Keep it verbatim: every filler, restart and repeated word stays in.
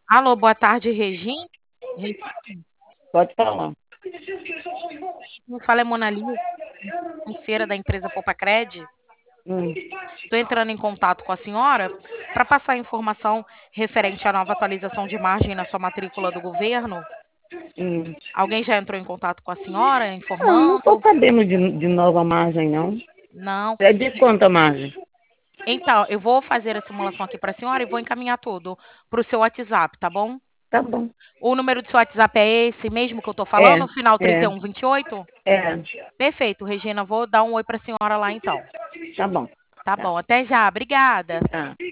Alô, boa tarde, Regina. Regina, Pode falar. me fala é Mona Lisa, financeira da empresa Popacred. Hum, Estou entrando em contato com a senhora para passar informação referente à nova atualização de margem na sua matrícula do governo. hum. Alguém já entrou em contato com a senhora Não, não estou informando? sabendo de, de nova margem, não. Não. É de quanto a margem? Então, eu vou fazer a simulação aqui para a senhora e vou encaminhar tudo para o seu WhatsApp, tá bom? Tá bom. O número do seu WhatsApp é esse mesmo que eu estou É, falando, final trinta e é, um vinte e oito? é. Perfeito, Regina. Vou dar um oi para a senhora lá então. Tá bom. Tá Tá, bom, até já. Obrigada. tá.